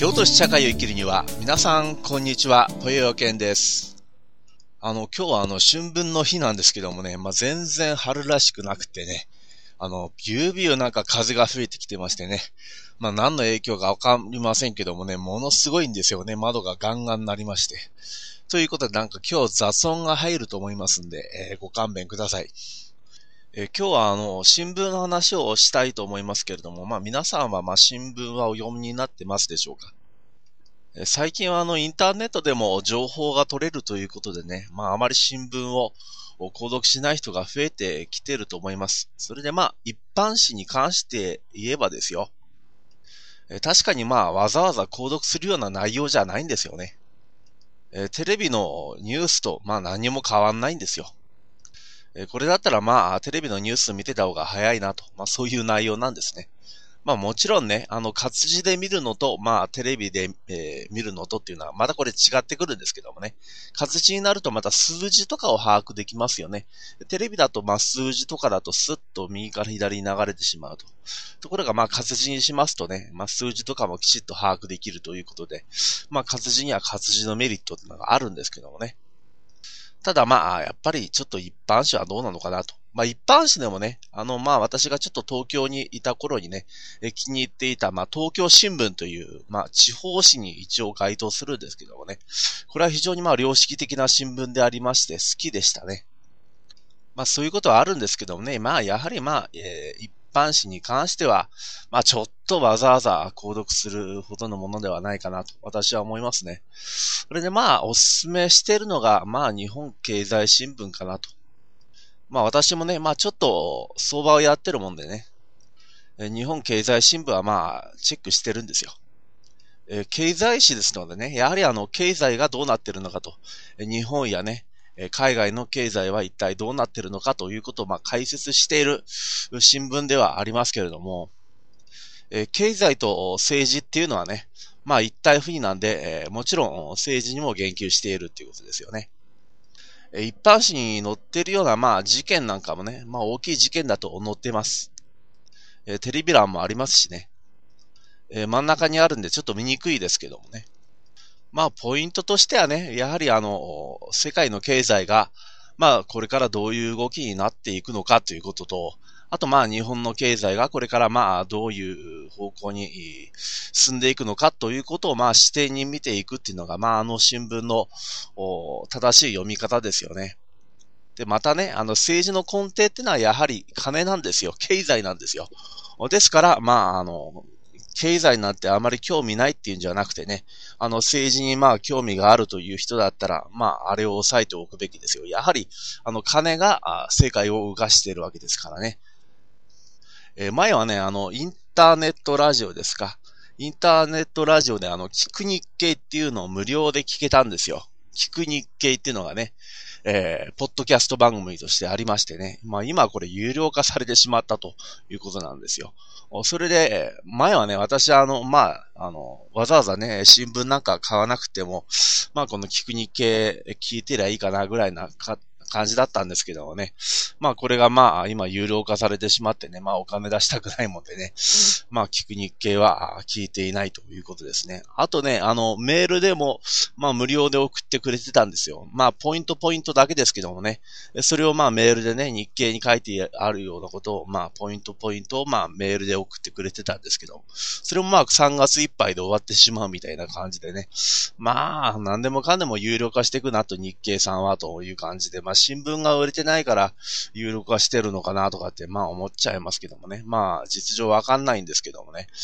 京都市社会を生きるには、皆さんこんにちは、ぽよよけんです。今日は春分の日なんですけどもね、全然春らしくなくてね、ビュービューなんか風が吹いてきてましてね、何の影響かわかりませんけどもね、ものすごいんですよね、窓がガンガンになりまして。ということで今日雑音が入ると思いますんで、ご勘弁ください。今日は新聞の話をしたいと思いますけれども、皆さんは新聞はお読みになってますでしょうか。最近はインターネットでも情報が取れるということでね、あまり新聞を購読しない人が増えてきていると思います。それで一般紙に関して言えばですよ。確かにわざわざ購読するような内容じゃないんですよね。テレビのニュースと何も変わんないんですよ。これだったらテレビのニュース見てた方が早いなと、そういう内容なんですね。もちろんね、活字で見るのと、テレビで、見るのとっていうのは、またこれ違ってくるんですけどもね。活字になるとまた数字とかを把握できますよね。テレビだと数字とかだとスッと右から左に流れてしまうと。ところが活字にしますとね、数字とかもきちっと把握できるということで、活字には活字のメリットっていうのがあるんですけどもね。ただやっぱりちょっと一般紙はどうなのかなと。一般紙でもね、私がちょっと東京にいた頃にね、気に入っていた、東京新聞という、地方紙に一応該当するんですけどもね。これは非常に良識的な新聞でありまして、好きでしたね。そういうことはあるんですけどもね、やはり一般紙に関しては、ちょっとわざわざ購読するほどのものではないかなと、私は思いますね。それでおすすめしているのが、日本経済新聞かなと。私もね、ちょっと相場をやってるもんでね、日本経済新聞はチェックしてるんですよ。経済誌ですのでね、やはり経済がどうなってるのかと、日本やね、海外の経済は一体どうなってるのかということを解説している新聞ではありますけれども、経済と政治っていうのはね、一体不二なんで、もちろん政治にも言及しているっていうことですよね。一般紙に載っているような事件なんかもね、大きい事件だと載ってます。テレビ欄もありますしね。真ん中にあるんでちょっと見にくいですけどもね。ポイントとしてはね、やはり世界の経済が、これからどういう動きになっていくのかということと、あと日本の経済がこれからどういう方向に進んでいくのかということを視点に見ていくっていうのが新聞の正しい読み方ですよね。で、またね、政治の根底っていうのはやはり金なんですよ。経済なんですよ。ですから、経済なんてあまり興味ないっていうんじゃなくてね、政治に興味があるという人だったら、あれを押さえておくべきですよ。やはり、金が世界を動かしているわけですからね。前はね、インターネットラジオですか。インターネットラジオで聞く日経っていうのを無料で聞けたんですよ。聞く日経っていうのがね、ポッドキャスト番組としてありましてね。今これ有料化されてしまったということなんですよ。それで、前はね、私わざわざね、新聞なんか買わなくても、この聞く日経聞いてりゃいいかなぐらいな感じだったんですけどもね。これが今有料化されてしまってね、お金出したくないもんでね。聞く日経は聞いていないということですね。あとね、メールでも、無料で送ってくれてたんですよ。ポイントだけですけどもね。それをメールでね、日経に書いてあるようなことを、ポイントをメールで送ってくれてたんですけど、それも3月いっぱいで終わってしまうみたいな感じでね。何でもかんでも有料化していくなと日経さんはという感じで、新聞が売れてないから有料化してるのかなとかって思っちゃいますけどもね。実情わかんないんですけどもね。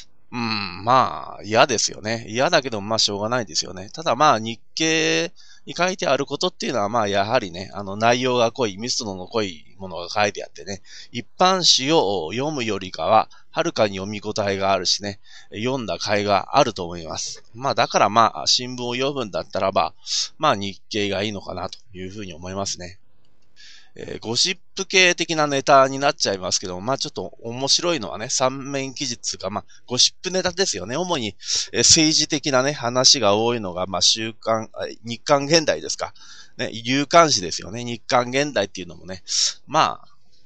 嫌ですよね。嫌だけどしょうがないですよね。ただ日経に書いてあることっていうのはやはりね、内容が濃い、密度の濃いものが書いてあってね、一般紙を読むよりかは、はるかに読み応えがあるしね、読んだ甲斐があると思います。だから新聞を読むんだったら日経がいいのかなというふうに思いますね。ゴシップ系的なネタになっちゃいますけども、ちょっと面白いのはね、三面記事っていうか、ゴシップネタですよね。主に、政治的なね、話が多いのが、日刊現代ですか。ね、夕刊紙ですよね。日刊現代っていうのもね、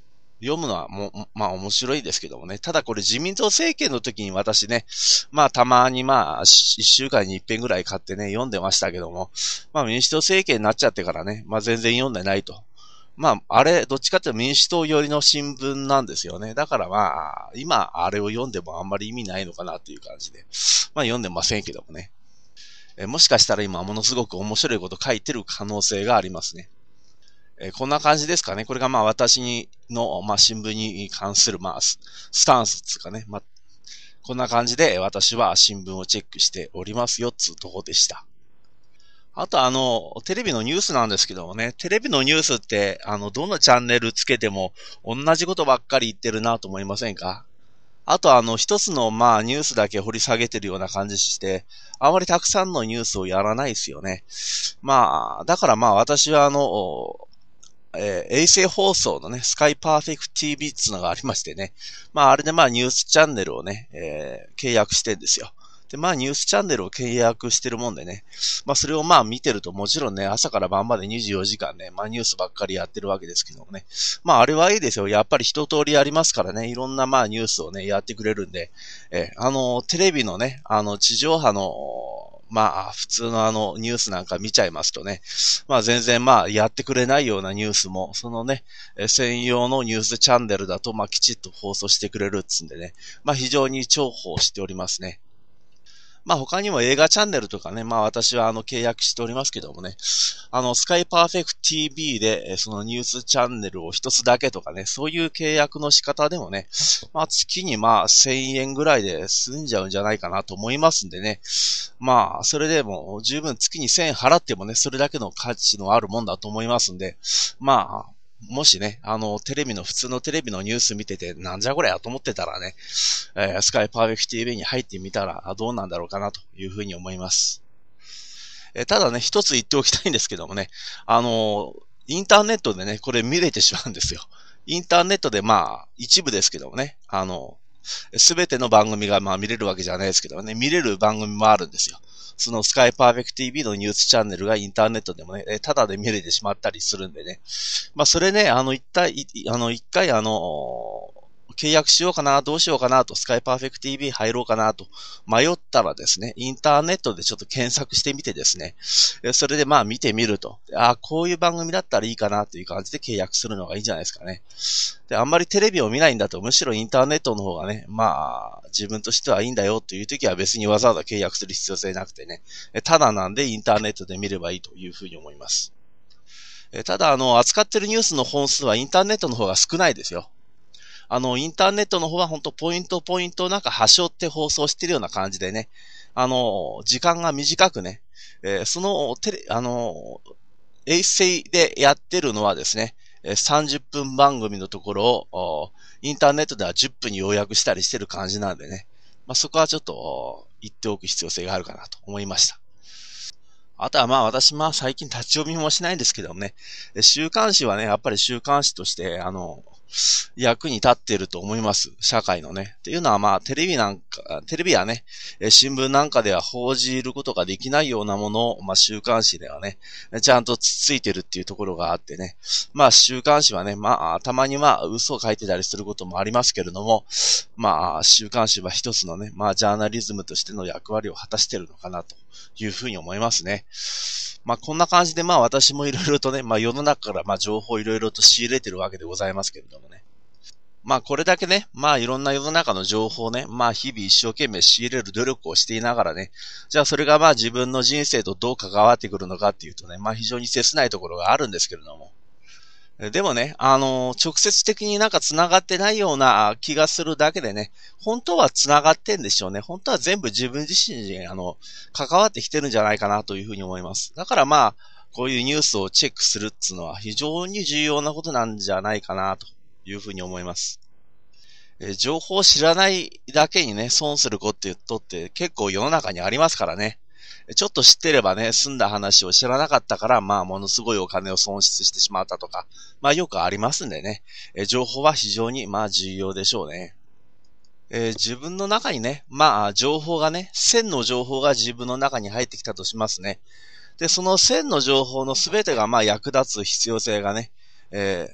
読むのはまあ面白いですけどもね。ただこれ自民党政権の時に私ね、まあたまにまあ一週間に一遍ぐらい買ってね、読んでましたけども、まあ民主党政権になっちゃってからね、まあ全然読んでないと。まあ、あれ、どっちかっていうと民主党寄りの新聞なんですよね。だからまあ、今、あれを読んでもあんまり意味ないのかなっていう感じで。まあ、読んでませんけどもね。もしかしたら今、ものすごく面白いこと書いてる可能性がありますね。こんな感じですかね。これがまあ、私の、まあ、新聞に関する、まあ、スタンスつうかね。まあ、こんな感じで私は新聞をチェックしておりますよっつうとこでした。あとテレビのニュースなんですけどもね、テレビのニュースって、どのチャンネルつけても同じことばっかり言ってるなと思いませんか？あと一つのまあニュースだけ掘り下げてるような感じして、あまりたくさんのニュースをやらないですよね。まあ、だからまあ私は衛星放送のね、スカイパーフェクト TV っていうのがありましてね。まああれでまあニュースチャンネルをね、契約してんですよ。で、まあニュースチャンネルを契約してるもんでね。まあそれをまあ見てるともちろんね、朝から晩まで24時間ね、まあニュースばっかりやってるわけですけどもね。まああれはいいですよ。やっぱり一通りやりますからね。いろんなまあニュースをね、やってくれるんで。テレビのね、地上波の、まあ、普通のニュースなんか見ちゃいますとね、まあ全然まあやってくれないようなニュースも、そのね、専用のニュースチャンネルだとまあきちっと放送してくれるっつんでね、まあ非常に重宝しておりますね。まあ他にも映画チャンネルとかね、まあ私は契約しておりますけどもね、スカイパーフェクト TV で、そのニュースチャンネルを一つだけとかね、そういう契約の仕方でもね、まあ月にまあ1000円ぐらいで済んじゃうんじゃないかなと思いますんでね、まあそれでも十分月に1000円払ってもね、それだけの価値のあるもんだと思いますんで、まあ、もしね、普通のテレビのニュース見てて、なんじゃこりゃと思ってたらね、スカイパーフェクト TV に入ってみたらどうなんだろうかなというふうに思います。ただね、一つ言っておきたいんですけどもね、インターネットでね、これ見れてしまうんですよ。インターネットでまあ、一部ですけどもね、すべての番組がまあ見れるわけじゃないですけどね、見れる番組もあるんですよ。そのスカイパーフェクト TV のニュースチャンネルがインターネットでもね、ただで見れてしまったりするんでね。まあそれね、一回契約しようかな、どうしようかなと、スカイパーフェクト TV 入ろうかなと迷ったらですね、インターネットでちょっと検索してみてですね、それでまあ見てみると、こういう番組だったらいいかなという感じで契約するのがいいんじゃないですかね。で、あんまりテレビを見ないんだと、むしろインターネットの方がね、まあ、自分としてはいいんだよという時は別にわざわざ契約する必要性なくてね、ただなんでインターネットで見ればいいというふうに思います。ただ、扱ってるニュースの本数はインターネットの方が少ないですよ。インターネットの方は本当ポイントをなんか端折って放送してるような感じでね、時間が短くね、その衛星でやってるのはですね、30分番組のところを、インターネットでは10分に要約したりしてる感じなんでね、まあ、そこはちょっと言っておく必要性があるかなと思いました。あとはまあ私最近立ち読みもしないんですけどもね、週刊誌はね、やっぱり週刊誌として、役に立っていると思います。社会のね。っていうのはまあテレビやね、新聞なんかでは報じることができないようなものを、まあ週刊誌ではね、ちゃんとついてるっていうところがあってね。まあ週刊誌はね、まあたまにまあ嘘を書いてたりすることもありますけれども、まあ週刊誌は一つのね、まあジャーナリズムとしての役割を果たしているのかなというふうに思いますね。まあこんな感じでまあ私もいろいろとね、まあ世の中からまあ情報をいろいろと仕入れてるわけでございますけれどもね。まあこれだけね、まあいろんな世の中の情報をね、まあ日々一生懸命仕入れる努力をしていながらね、じゃあそれがまあ自分の人生とどう関わってくるのかっていうとね、まあ非常に切ないところがあるんですけれども。でもね、直接的になんか繋がってないような気がするだけでね、本当は繋がってんでしょうね。本当は全部自分自身に、関わってきてるんじゃないかなというふうに思います。だからまあ、こういうニュースをチェックするっていうのは非常に重要なことなんじゃないかなというふうに思います。情報を知らないだけにね、損することって結構世の中にありますからね。ちょっと知ってればね、済んだ話を知らなかったから、まあ、ものすごいお金を損失してしまったとか、まあ、よくありますんでね、情報は非常に、まあ、重要でしょうね。自分の中にね、まあ、情報がね、1000の情報が自分の中に入ってきたとしますね。で、その1000の情報のすべてが、まあ、役立つ必要性がね、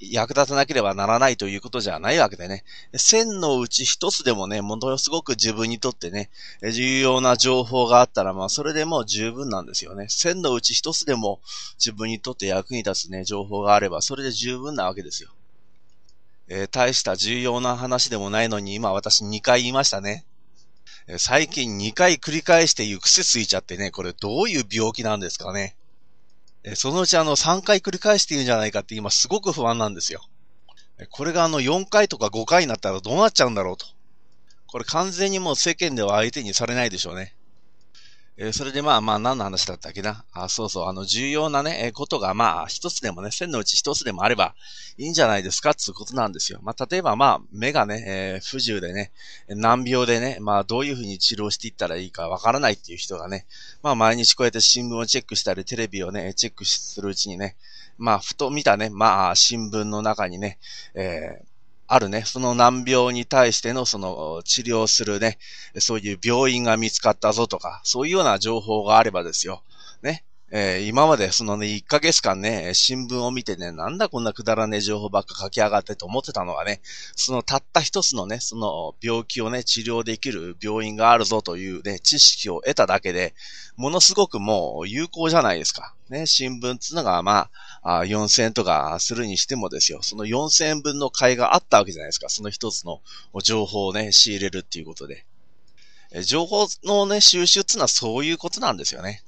役立たなければならないということじゃないわけでね。1000のうち1つでもね、ものすごく自分にとってね、重要な情報があったら、それでもう十分なんですよね。1000のうち1つでも自分にとって役に立つね、情報があれば、それで十分なわけですよ。大した重要な話でもないのに、今私2回言いましたね。最近2回繰り返して癖ついちゃってね、これどういう病気なんですかね。そのうち3回繰り返しているんじゃないかって今すごく不安なんですよ。これが4回とか5回になったらどうなっちゃうんだろうと。これ完全にもう世間では相手にされないでしょうね。それで何の話だったっけな。そうそう、重要なね、ことが一つでもね、1000のうち一つでもあればいいんじゃないですかっていうことなんですよ。例えば目がね、不自由でね、難病でね、どういうふうに治療していったらいいかわからないっていう人がね、毎日こうやって新聞をチェックしたり、テレビをね、チェックするうちにね、ふと見たね、新聞の中にね、あるね、その難病に対してのその治療するね、そういう病院が見つかったぞとか、そういうような情報があればですよ。ね。今までそのね、1ヶ月間ね、新聞を見てね、なんだこんなくだらねえ情報ばっか書き上がってと思ってたのがね、そのたった一つのね、その病気をね、治療できる病院があるぞというね、知識を得ただけで、ものすごくもう有効じゃないですか。ね、新聞っていうのが4000円とかするにしてもですよ。その4000円分の買いがあったわけじゃないですか。その一つの情報をね、仕入れるっていうことで。情報のね、収集っていうのはそういうことなんですよね。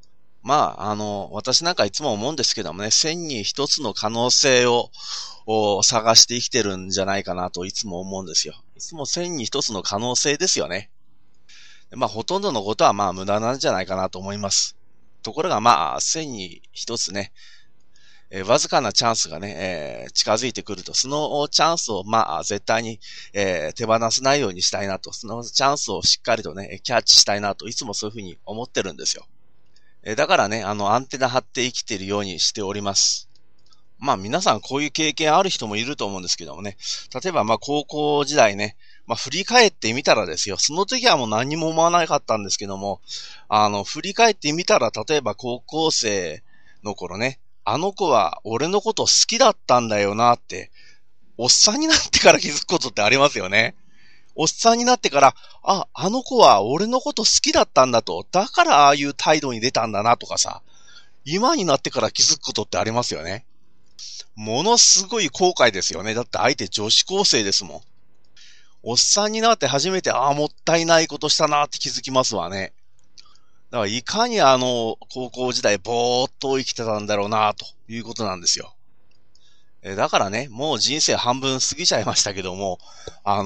私なんかいつも思うんですけどもね、1000に一つの可能性を探して生きてるんじゃないかなといつも思うんですよ。いつも1000に一つの可能性ですよね。ほとんどのことは無駄なんじゃないかなと思います。ところが1000に一つね、わずかなチャンスがね、近づいてくると、そのチャンスを絶対に、手放さないようにしたいなと、そのチャンスをしっかりとね、キャッチしたいなといつもそういうふうに思ってるんですよ。だからね、アンテナ張って生きているようにしております。皆さんこういう経験ある人もいると思うんですけどもね。例えば高校時代ね、振り返ってみたらですよ。その時はもう何も思わなかったんですけども、振り返ってみたら、例えば高校生の頃ね、あの子は俺のこと好きだったんだよなって、おっさんになってから気づくことってありますよね。おっさんになってから、あの子は俺のこと好きだったんだと、だからああいう態度に出たんだなとかさ、今になってから気づくことってありますよね。ものすごい後悔ですよね。だって相手女子高生ですもん。おっさんになって初めて、もったいないことしたなって気づきますわね。だからいかに高校時代ぼーっと生きてたんだろうなということなんですよ。だからね、もう人生半分過ぎちゃいましたけども、は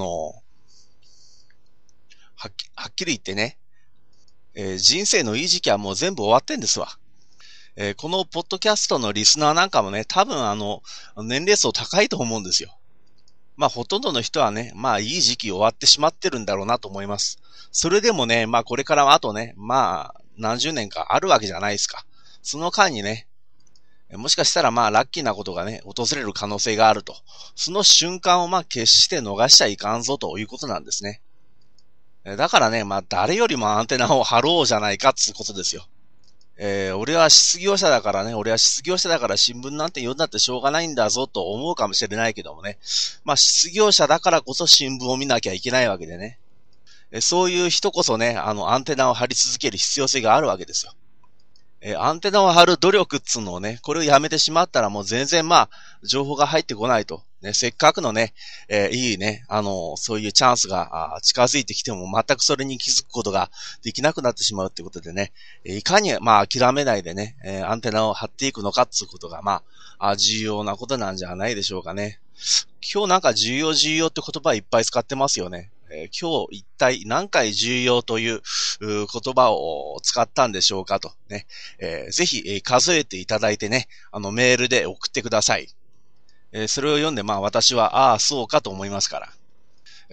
っきり言ってね、人生のいい時期はもう全部終わってんですわ。このポッドキャストのリスナーなんかもね、多分年齢層高いと思うんですよ。ほとんどの人はね、いい時期終わってしまってるんだろうなと思います。それでもね、これからはあとね、何十年かあるわけじゃないですか。その間にね、もしかしたらラッキーなことがね、訪れる可能性があると。その瞬間を決して逃しちゃいかんぞということなんですね。だからね、誰よりもアンテナを張ろうじゃないかっていうことですよ。俺は失業者だから新聞なんて読んだってしょうがないんだぞと思うかもしれないけどもね。失業者だからこそ新聞を見なきゃいけないわけでね。そういう人こそね、アンテナを張り続ける必要性があるわけですよ。アンテナを張る努力っつうのをね、これをやめてしまったらもう全然情報が入ってこないと。ね、せっかくのね、いいね、そういうチャンスが近づいてきても全くそれに気づくことができなくなってしまうってことでね、いかに諦めないでね、アンテナを張っていくのかっていうことが重要なことなんじゃないでしょうかね。今日なんか重要って言葉いっぱい使ってますよね。今日一体何回重要という言葉を使ったんでしょうかとね、ぜひ数えていただいてね、メールで送ってください。それを読んで私はそうかと思いますから。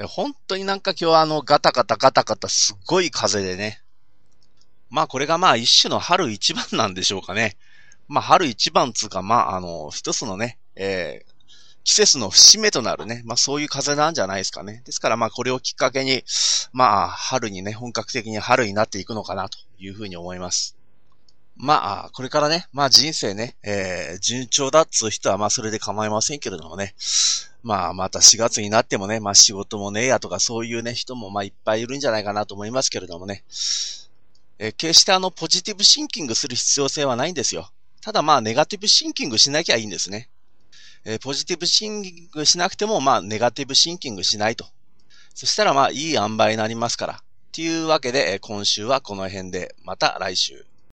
本当になんか今日ガタガタすっごい風でね。これが一種の春一番なんでしょうかね。春一番つうか一つのね、季節の節目となるね、そういう風なんじゃないですかね。ですからこれをきっかけに、春にね、本格的に春になっていくのかなというふうに思います。 これからね、人生ね、順調だっつう人はそれで構いませんけれどもね。また4月になってもね、仕事もねえやとかそういうね、人もいっぱいいるんじゃないかなと思いますけれどもね。決してポジティブシンキングする必要性はないんですよ。ただネガティブシンキングしなきゃいいんですね。ポジティブシンキングしなくても、ネガティブシンキングしないと。そしたらいい塩梅になりますから。というわけで、今週はこの辺で、また来週。